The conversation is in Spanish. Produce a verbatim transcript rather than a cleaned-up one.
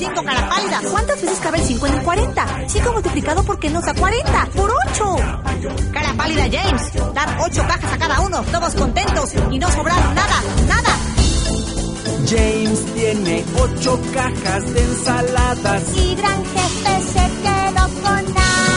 cinco, cara pálida. ¿Cuántas veces cabe el cinco en el cuarenta? cinco multiplicado por qué nos da cuarenta. ¡Por ocho! Cara pálida, James. Dar ocho cajas a cada uno, todos contentos y no sobraron nada, nada. James tiene ocho cajas de ensaladas y gran jefe se quedó con nada.